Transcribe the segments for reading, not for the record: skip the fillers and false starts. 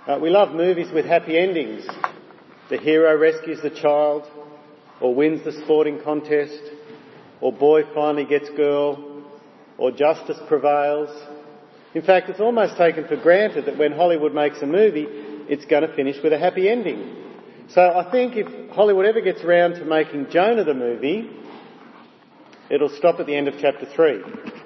We love movies with happy endings. The hero rescues the child, or wins the sporting contest, or boy finally gets girl, or justice prevails. In fact, it's almost taken for granted that when Hollywood makes a movie, it's going to finish with a happy ending. So I think if Hollywood ever gets around to making Jonah the movie, it'll stop at the end of chapter 3.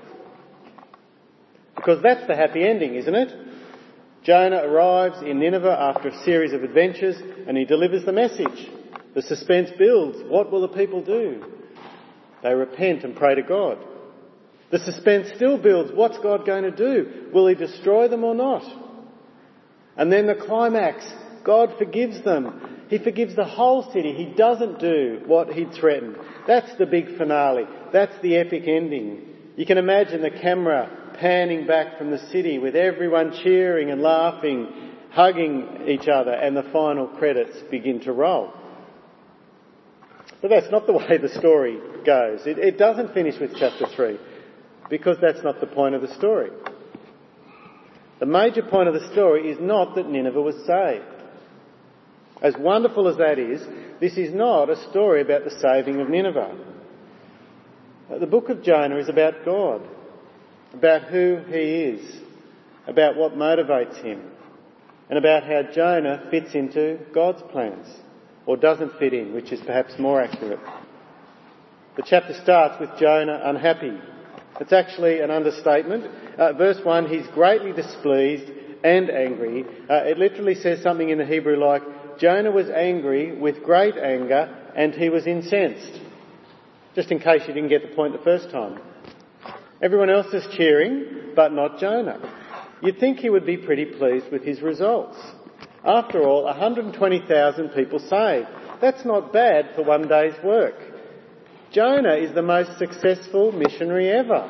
Because that's the happy ending, isn't it? Jonah arrives in Nineveh after a series of adventures and he delivers the message. The suspense builds. What will the people do? They repent and pray to God. The suspense still builds. What's God going to do? Will he destroy them or not? And then the climax. God forgives them. He forgives the whole city. He doesn't do what he'd threatened. That's the big finale. That's the epic ending. You can imagine the camera panning back from the city with everyone cheering and laughing, hugging each other, and the final credits begin to roll. But that's not the way the story goes. It doesn't finish with chapter 3, because that's not the point of the story. The major point of the story is not that Nineveh was saved. As wonderful as that is, this is not a story about the saving of Nineveh. The book of Jonah is about God, about who he is, about what motivates him, and about how Jonah fits into God's plans, or doesn't fit in, which is perhaps more accurate. The chapter starts with Jonah unhappy. It's actually an understatement. Verse 1, he's greatly displeased and angry. It literally says something in the Hebrew like, Jonah was angry with great anger and he was incensed. Just in case you didn't get the point the first time. Everyone else is cheering, but not Jonah. You'd think he would be pretty pleased with his results. After all, 120,000 people saved. That's not bad for one day's work. Jonah is the most successful missionary ever.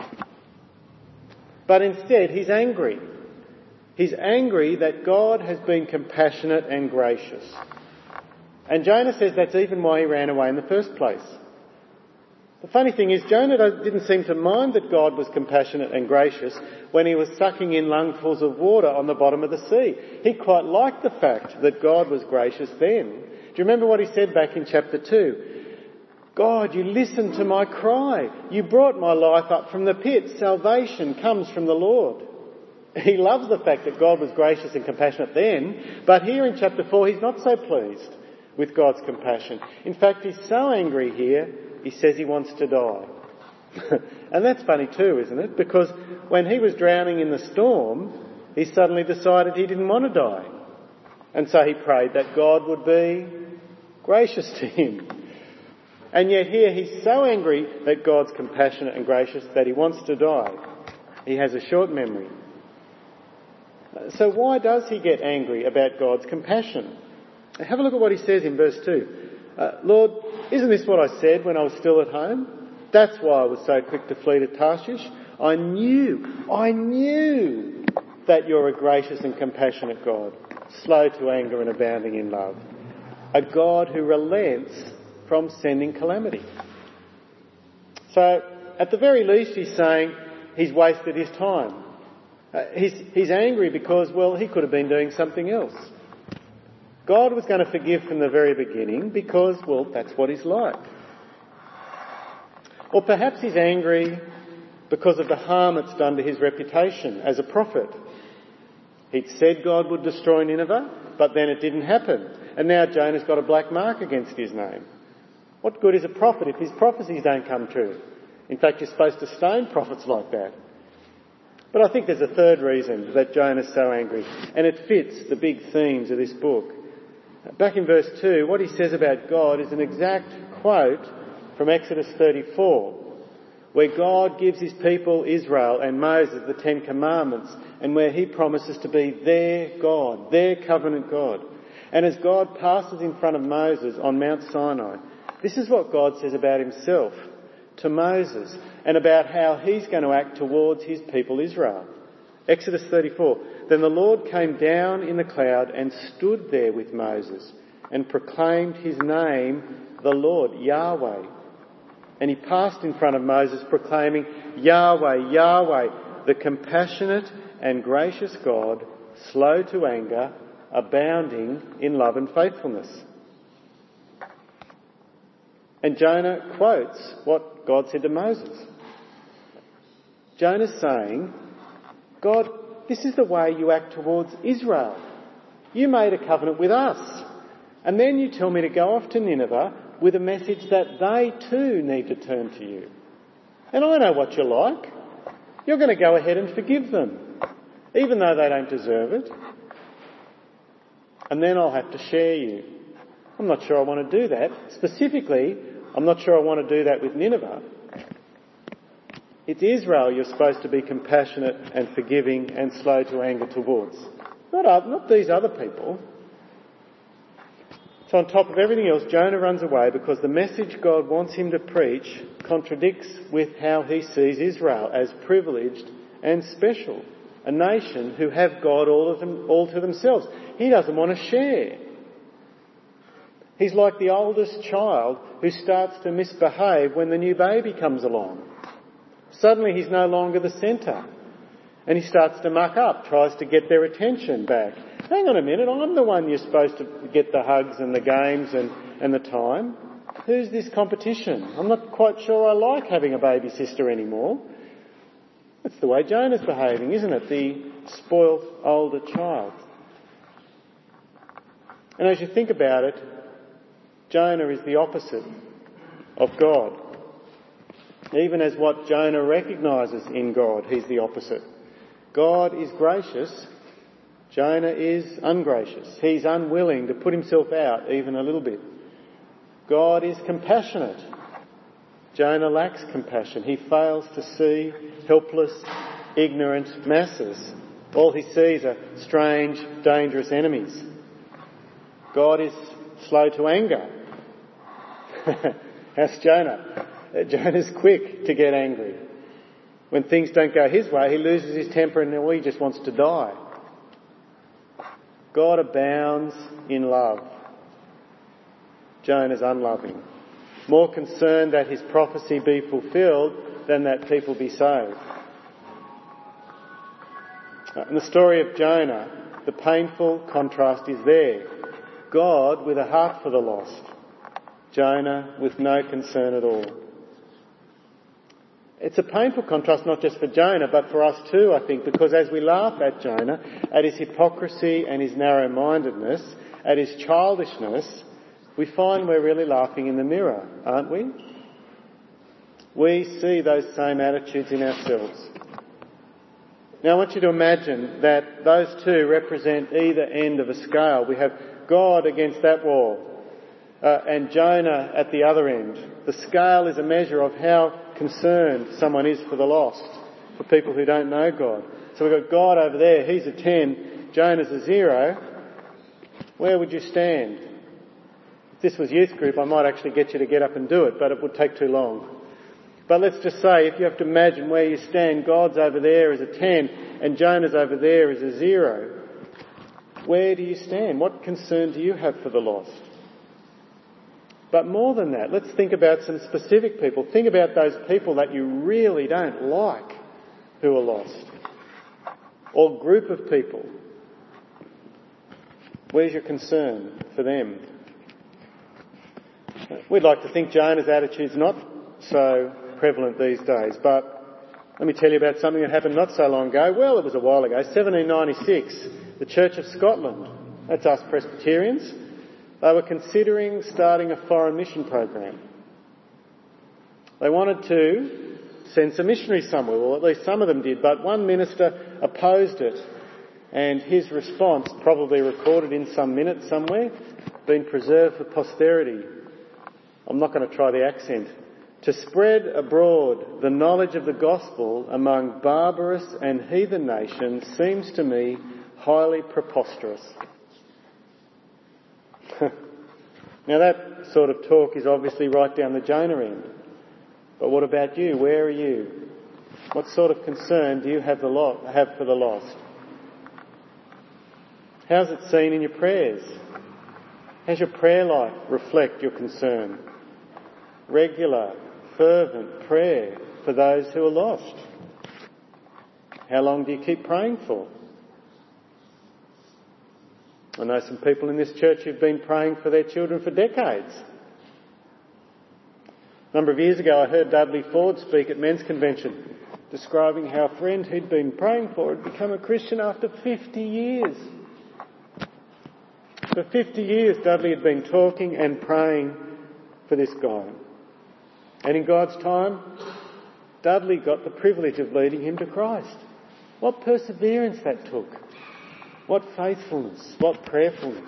But instead, he's angry. He's angry that God has been compassionate and gracious. And Jonah says that's even why he ran away in the first place. The funny thing is, Jonah didn't seem to mind that God was compassionate and gracious when he was sucking in lungfuls of water on the bottom of the sea. He quite liked the fact that God was gracious then. Do you remember what he said back in chapter 2? God, you listened to my cry. You brought my life up from the pit. Salvation comes from the Lord. He loves the fact that God was gracious and compassionate then, but here in chapter 4 he's not so pleased with God's compassion. In fact, he's so angry here, he says he wants to die. And that's funny too, isn't it? Because when he was drowning in the storm, he suddenly decided he didn't want to die. And so he prayed that God would be gracious to him. And yet here he's so angry that God's compassionate and gracious that he wants to die. He has a short memory. So why does he get angry about God's compassion? Have a look at what he says in verse 2. Lord, isn't this what I said when I was still at home? That's why I was so quick to flee to Tarshish. I knew that you're a gracious and compassionate God, slow to anger and abounding in love. A God who relents from sending calamity. So, at the very least, he's saying he's wasted his time. He's angry because, well, he could have been doing something else. God was going to forgive from the very beginning because, well, that's what he's like. Or perhaps he's angry because of the harm it's done to his reputation as a prophet. He'd said God would destroy Nineveh, but then it didn't happen. And now Jonah's got a black mark against his name. What good is a prophet if his prophecies don't come true? In fact, you're supposed to stone prophets like that. But I think there's a third reason that Jonah's so angry, and it fits the big themes of this book. Back in verse 2, what he says about God is an exact quote from Exodus 34, where God gives his people Israel and Moses the Ten Commandments, and where he promises to be their God, their covenant God. And as God passes in front of Moses on Mount Sinai, this is what God says about himself to Moses and about how he's going to act towards his people Israel. Exodus 34, then the Lord came down in the cloud and stood there with Moses and proclaimed his name, the Lord, Yahweh. And he passed in front of Moses proclaiming, Yahweh, Yahweh, the compassionate and gracious God, slow to anger, abounding in love and faithfulness. And Jonah quotes what God said to Moses. Jonah's saying, God, this is the way you act towards Israel. You made a covenant with us. And then you tell me to go off to Nineveh with a message that they too need to turn to you. And I know what you're like. You're going to go ahead and forgive them, even though they don't deserve it. And then I'll have to share you. I'm not sure I want to do that. Specifically, I'm not sure I want to do that with Nineveh. It's Israel you're supposed to be compassionate and forgiving and slow to anger towards. Not these other people. So on top of everything else, Jonah runs away because the message God wants him to preach contradicts with how he sees Israel as privileged and special, a nation who have God all to themselves. He doesn't want to share. He's like the oldest child who starts to misbehave when the new baby comes along. Suddenly he's no longer the centre and he starts to muck up, tries to get their attention back. Hang on a minute, I'm the one you're supposed to get the hugs and the games and the time. Who's this competition? I'm not quite sure I like having a baby sister anymore. That's the way Jonah's behaving, isn't it? The spoilt older child. And as you think about it, Jonah is the opposite of God. Even as what Jonah recognises in God, he's the opposite. God is gracious. Jonah is ungracious. He's unwilling to put himself out even a little bit. God is compassionate. Jonah lacks compassion. He fails to see helpless, ignorant masses. All he sees are strange, dangerous enemies. God is slow to anger. How's Jonah? Jonah's quick to get angry. When things don't go his way, he loses his temper and he just wants to die. God abounds in love. Jonah's unloving. More concerned that his prophecy be fulfilled than that people be saved. In the story of Jonah, the painful contrast is there. God with a heart for the lost. Jonah with no concern at all. It's a painful contrast not just for Jonah but for us too, I think, because as we laugh at Jonah, at his hypocrisy and his narrow-mindedness, at his childishness, we find we're really laughing in the mirror, aren't we? We see those same attitudes in ourselves. Now I want you to imagine that those two represent either end of a scale. We have God against that wall and Jonah at the other end. The scale is a measure of how concerned someone is for the lost, for people who don't know God. So we've got God over there, he's a 10, Jonah's a 0. Where would you stand? If this was youth group, I might actually get you to get up and do it, but it would take too long. But let's just say, if you have to imagine where you stand, God's over there as a 10 and Jonah's over there as a 0. Where do you stand? What concern do you have for the lost? But more than that, let's think about some specific people. Think about those people that you really don't like who are lost. Or group of people. Where's your concern for them? We'd like to think Jonah's attitude's not so prevalent these days, but let me tell you about something that happened not so long ago. Well, it was a while ago, 1796, the Church of Scotland, that's us Presbyterians, they were considering starting a foreign mission program. They wanted to send some missionaries somewhere, or at least some of them did, but one minister opposed it, and his response, probably recorded in some minutes somewhere, been preserved for posterity. I'm not going to try the accent. To spread abroad the knowledge of the gospel among barbarous and heathen nations seems to me highly preposterous. Now that sort of talk is obviously right down the Jonah end. But what about you? Where are you? What sort of concern do you have for the lost? How's it seen in your prayers? How's your prayer life reflect your concern? Regular, fervent prayer for those who are lost. How long do you keep praying for? I know some people in this church who've been praying for their children for decades. A number of years ago, I heard Dudley Ford speak at Men's Convention, describing how a friend he'd been praying for had become a Christian after 50 years. For 50 years, Dudley had been talking and praying for this guy. And in God's time, Dudley got the privilege of leading him to Christ. What perseverance that took. What faithfulness. What prayerfulness.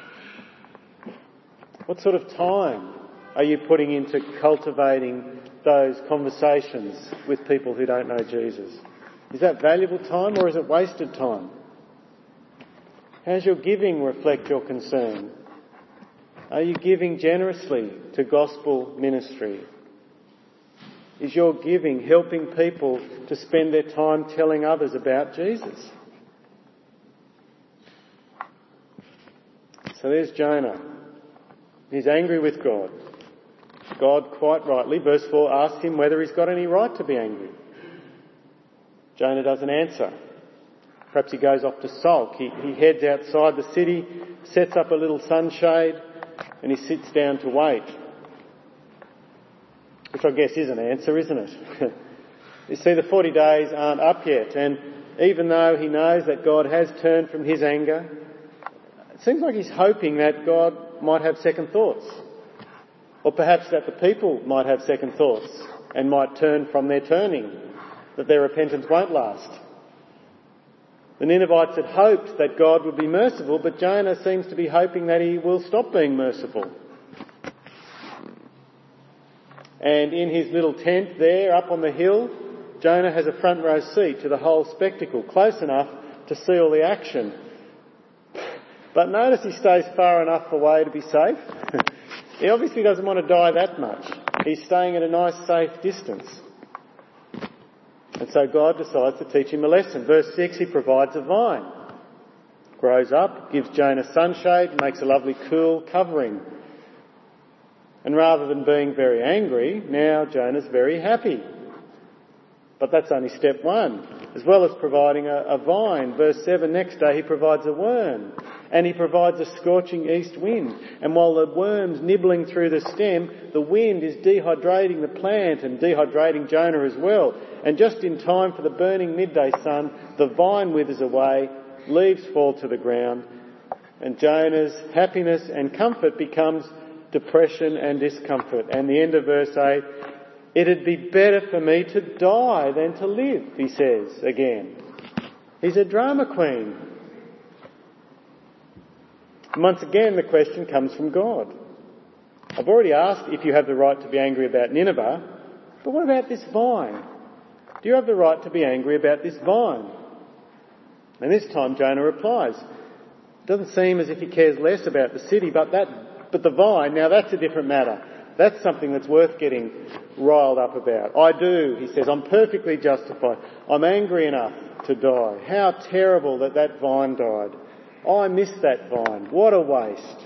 What sort of time are you putting into cultivating those conversations with people who don't know Jesus? Is that valuable time or is it wasted time? How's your giving reflect your concern? Are you giving generously to gospel ministry? Is your giving helping people to spend their time telling others about Jesus? So there's Jonah. He's angry with God. God, quite rightly, verse 4, asks him whether he's got any right to be angry. Jonah doesn't answer. Perhaps he goes off to sulk. He heads outside the city, sets up a little sunshade, and he sits down to wait. Which I guess is an answer, isn't it? You see, the 40 days aren't up yet, and even though he knows that God has turned from his anger, it seems like he's hoping that God might have second thoughts. Or perhaps that the people might have second thoughts and might turn from their turning, that their repentance won't last. The Ninevites had hoped that God would be merciful, but Jonah seems to be hoping that he will stop being merciful. And in his little tent there up on the hill, Jonah has a front row seat to the whole spectacle, close enough to see all the action. But notice he stays far enough away to be safe. He obviously doesn't want to die that much. He's staying at a nice safe distance. And so God decides to teach him a lesson. Verse 6, he provides a vine. Grows up, gives Jonah sunshade, makes a lovely cool covering. And rather than being very angry, now Jonah's very happy. But that's only step one. As well as providing a vine, verse 7, next day he provides a worm. And he provides a scorching east wind. And while the worm's nibbling through the stem, the wind is dehydrating the plant and dehydrating Jonah as well. And just in time for the burning midday sun, the vine withers away, leaves fall to the ground, and Jonah's happiness and comfort becomes depression and discomfort. And the end of verse 8, it'd be better for me to die than to live, he says again. He's a drama queen. And once again, the question comes from God. I've already asked if you have the right to be angry about Nineveh, but what about this vine? Do you have the right to be angry about this vine? And this time Jonah replies, it doesn't seem as if he cares less about the city, but the vine, now that's a different matter. That's something that's worth getting riled up about. I do, he says, I'm perfectly justified. I'm angry enough to die. How terrible that vine died. I missed that vine. What a waste.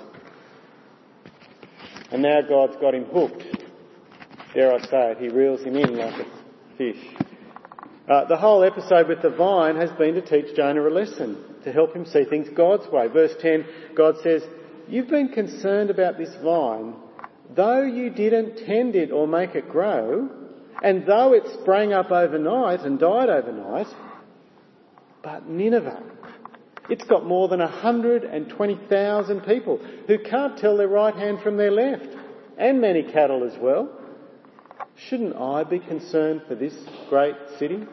And now God's got him hooked. Dare I say it, he reels him in like a fish. The whole episode with the vine has been to teach Jonah a lesson, to help him see things God's way. Verse 10, God says, you've been concerned about this vine, though you didn't tend it or make it grow, and though it sprang up overnight and died overnight, but Nineveh, it's got more than 120,000 people who can't tell their right hand from their left, and many cattle as well. Shouldn't I be concerned for this great city?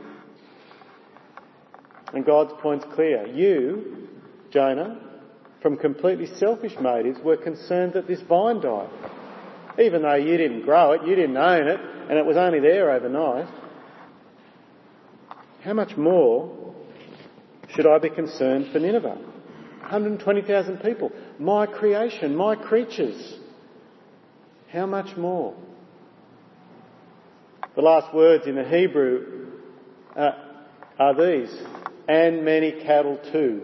And God's point's clear. You, Jonah, from completely selfish motives, were concerned that this vine died. Even though you didn't grow it, you didn't own it, and it was only there overnight. How much more should I be concerned for Nineveh? 120,000 people. My creation, my creatures. How much more? The last words in the Hebrew are these, and many cattle too.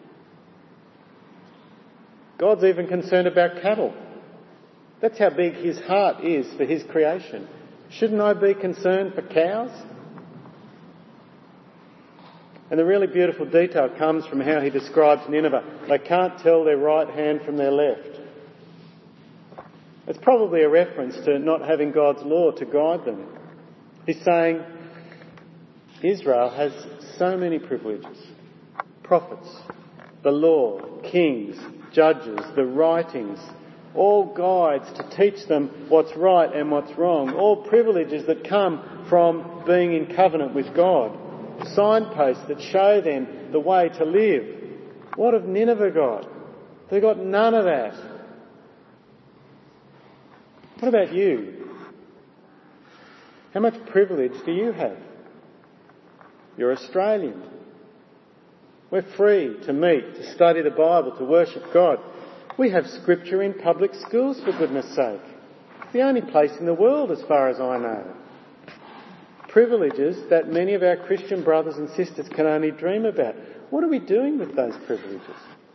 God's even concerned about cattle. That's how big his heart is for his creation. Shouldn't I be concerned for cows? And the really beautiful detail comes from how he describes Nineveh. They can't tell their right hand from their left. It's probably a reference to not having God's law to guide them. He's saying Israel has so many privileges. Prophets, the law, kings, judges, the writings, all guides to teach them what's right and what's wrong, all privileges that come from being in covenant with God, signposts that show them the way to live. What have Nineveh got? They've got none of that. What about you? How much privilege do you have? You're Australian. We're free to meet, to study the Bible, to worship God. We have scripture in public schools, for goodness sake. It's the only place in the world, as far as I know. Privileges that many of our Christian brothers and sisters can only dream about. What are we doing with those privileges?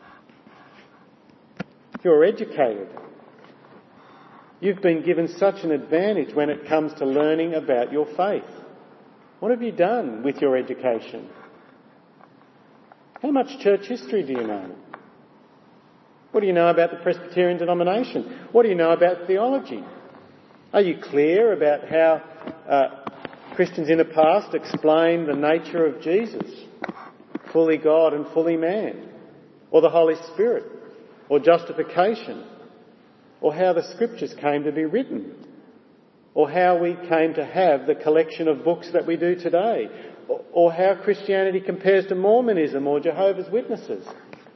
You're educated. You've been given such an advantage when it comes to learning about your faith. What have you done with your education? How much church history do you know? What do you know about the Presbyterian denomination? What do you know about theology? Are you clear about how Christians in the past explained the nature of Jesus, fully God and fully man, or the Holy Spirit, or justification, or how the Scriptures came to be written, or how we came to have the collection of books that we do today, or how Christianity compares to Mormonism or Jehovah's Witnesses?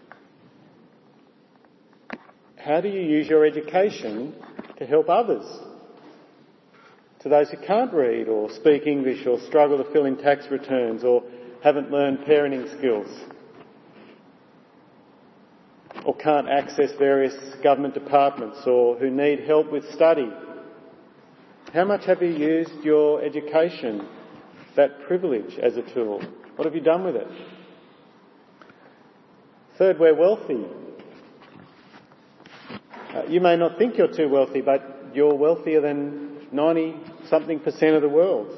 How do you use your education to help others? To those who can't read or speak English or struggle to fill in tax returns or haven't learned parenting skills or can't access various government departments or who need help with study. How much have you used your education, that privilege, as a tool? What have you done with it? Third, we're wealthy. You may not think you're too wealthy, but you're wealthier than 90-something% of the world.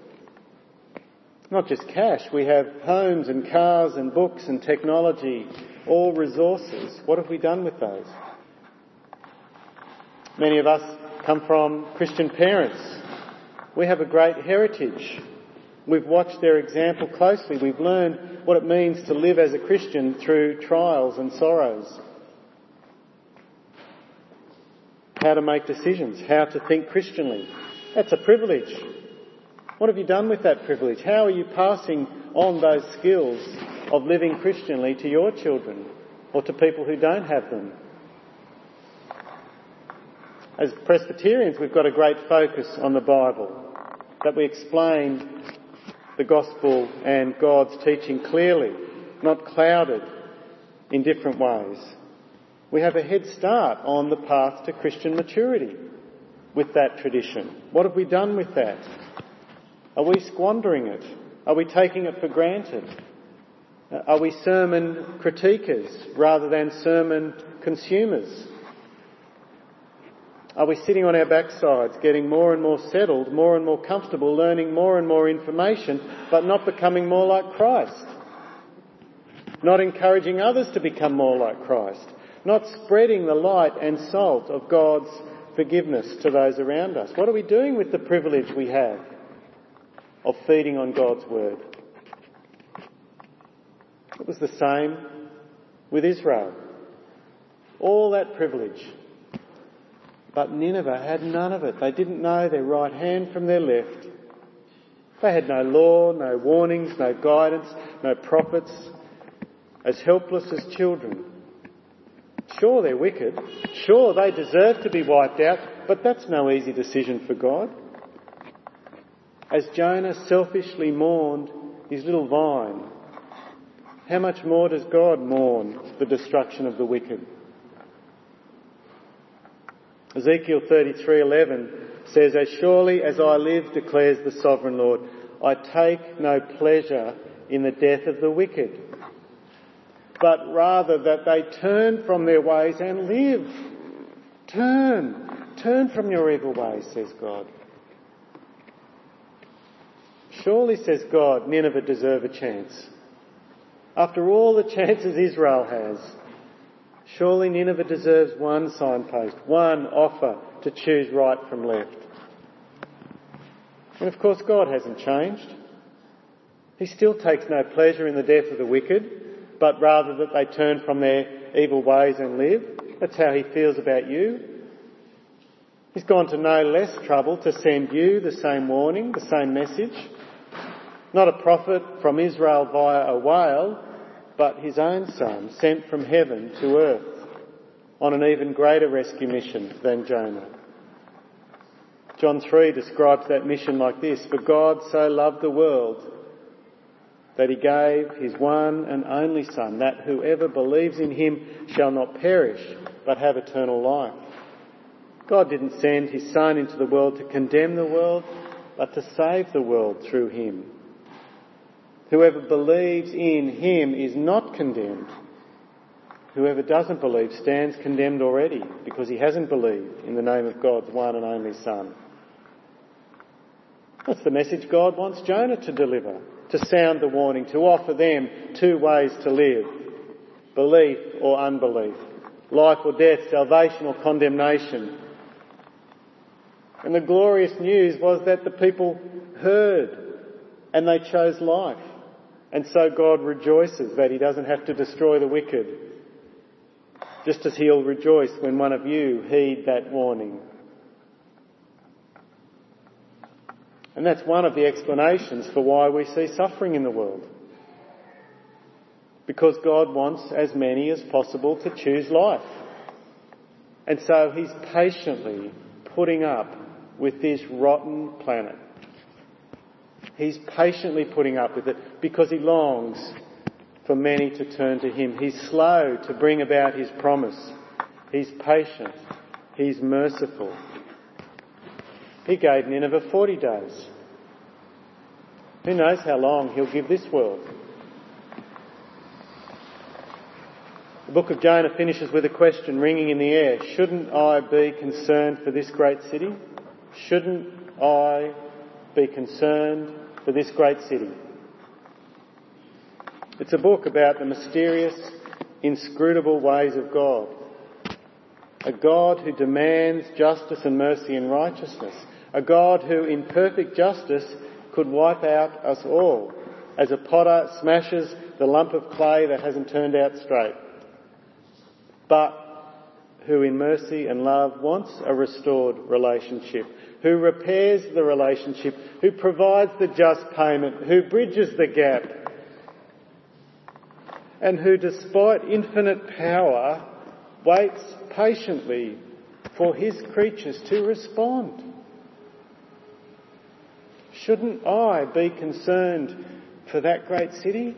Not just cash. We have homes and cars and books and technology, all resources. What have we done with those? Many of us come from Christian parents. We have a great heritage. We've watched their example closely. We've learned what it means to live as a Christian through trials and sorrows. How to make decisions, how to think Christianly. That's a privilege. What have you done with that privilege? How are you passing on those skills of living Christianly to your children or to people who don't have them? As Presbyterians, we've got a great focus on the Bible, that we explain the gospel and God's teaching clearly, not clouded in different ways. We have a head start on the path to Christian maturity with that tradition. What have we done with that? Are we squandering it? Are we taking it for granted? Are we sermon critiquers rather than sermon consumers? Are we sitting on our backsides, getting more and more settled, more and more comfortable, learning more and more information, but not becoming more like Christ? Not encouraging others to become more like Christ? Not spreading the light and salt of God's forgiveness to those around us? What are we doing with the privilege we have of feeding on God's word? It was the same with Israel. All that privilege. But Nineveh had none of it. They didn't know their right hand from their left. They had no law, no warnings, no guidance, no prophets. As helpless as children. Sure, they're wicked. Sure, they deserve to be wiped out, but that's no easy decision for God. As Jonah selfishly mourned his little vine, how much more does God mourn the destruction of the wicked? Ezekiel 33:11 says, "As surely as I live, declares the sovereign Lord, I take no pleasure in the death of the wicked, but rather that they turn from their ways and live." Turn from your evil ways, says God. Surely, says God, Nineveh deserve a chance. After all the chances Israel has, surely Nineveh deserves one signpost, one offer to choose right from left. And of course God hasn't changed. He still takes no pleasure in the death of the wicked, but rather that they turn from their evil ways and live. That's how he feels about you. He's gone to no less trouble to send you the same warning, the same message. Not a prophet from Israel via a whale, but his own son sent from heaven to earth on an even greater rescue mission than Jonah. John 3 describes that mission like this: "For God so loved the world that he gave his one and only Son, that whoever believes in him shall not perish, but have eternal life." God didn't send his Son into the world to condemn the world, but to save the world through him. Whoever believes in him is not condemned. Whoever doesn't believe stands condemned already, because he hasn't believed in the name of God's one and only Son. That's the message God wants Jonah to deliver, to sound the warning, to offer them two ways to live: belief or unbelief, life or death, salvation or condemnation. And the glorious news was that the people heard and they chose life. And so God rejoices that he doesn't have to destroy the wicked, just as he'll rejoice when one of you heed that warning. And that's one of the explanations for why we see suffering in the world. Because God wants as many as possible to choose life. And so he's patiently putting up with this rotten planet. He's patiently putting up with it because he longs for many to turn to him. He's slow to bring about his promise. He's patient. He's merciful. He gave Nineveh 40 days. Who knows how long he'll give this world? The book of Jonah finishes with a question ringing in the air. Shouldn't I be concerned for this great city? Shouldn't I be concerned for this great city? It's a book about the mysterious, inscrutable ways of God. A God who demands justice and mercy and righteousness. A God who, in perfect justice, could wipe out us all, as a potter smashes the lump of clay that hasn't turned out straight. But who, in mercy and love, wants a restored relationship, who repairs the relationship, who provides the just payment, who bridges the gap, and who, despite infinite power, waits patiently for his creatures to respond. Shouldn't I be concerned for that great city?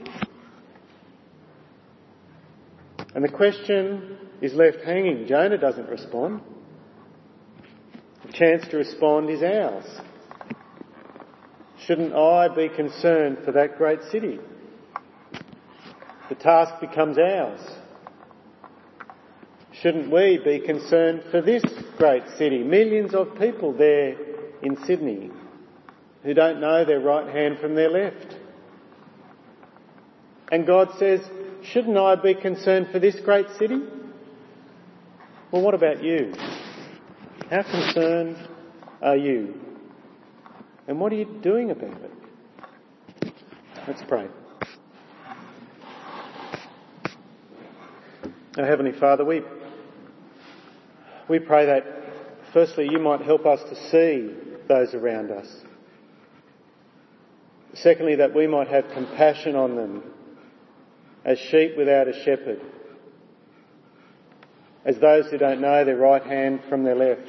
And the question is left hanging. Jonah doesn't respond. The chance to respond is ours. Shouldn't I be concerned for that great city? The task becomes ours. Shouldn't we be concerned for this great city? Millions of people there in Sydney who don't know their right hand from their left. And God says, shouldn't I be concerned for this great city? Well, what about you? How concerned are you? And what are you doing about it? Let's pray. Our Heavenly Father, we pray that firstly you might help us to see those around us. Secondly, that we might have compassion on them as sheep without a shepherd, as those who don't know their right hand from their left.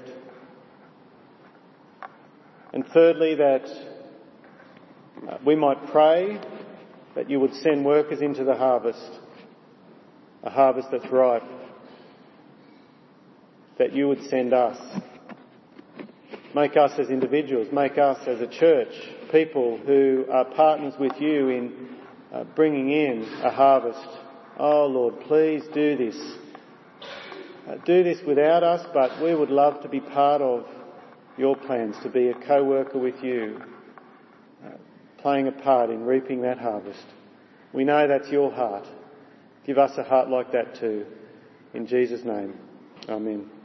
And thirdly, that we might pray that you would send workers into the harvest, a harvest that's ripe, that you would send us. Make us as individuals, make us as a church, people who are partners with you in bringing in a harvest. Oh Lord, please do this. Do this without us, but we would love to be part of your plans, to be a co-worker with you, playing a part in reaping that harvest. We know that's your heart. Give us a heart like that too. In Jesus' name, amen.